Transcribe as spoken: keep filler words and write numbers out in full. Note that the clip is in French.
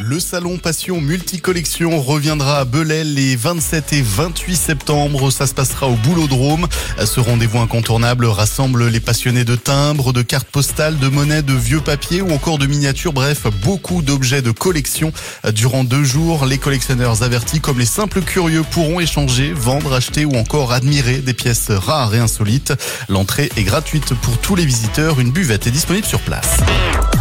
Le salon Passion Multicollection reviendra à Bellel les vingt-sept et vingt-huit septembre. Ça se passera au Boulodrome. Ce rendez-vous incontournable rassemble les passionnés de timbres, de cartes postales, de monnaies, de vieux papiers ou encore de miniatures. Bref, beaucoup d'objets de collection. Durant deux jours, les collectionneurs avertis comme les simples curieux pourront échanger, vendre, acheter ou encore admirer des pièces rares et insolites. L'entrée est gratuite pour tous les visiteurs. Une buvette est disponible sur place.